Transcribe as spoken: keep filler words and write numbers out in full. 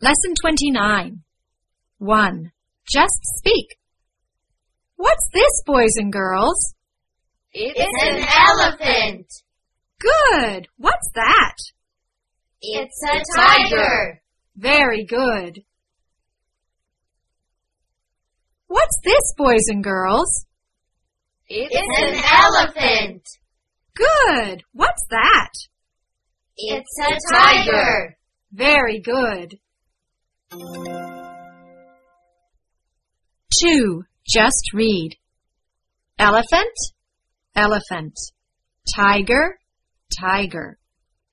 Lesson twenty-nine. one. Just speak. What's this, boys and girls? It's an elephant. Good. What's that? It's a tiger. Very good. What's this, boys and girls? It's an elephant. Good. What's that? It's a tiger. Very good. two. Just read. Elephant, elephant. Tiger, tiger.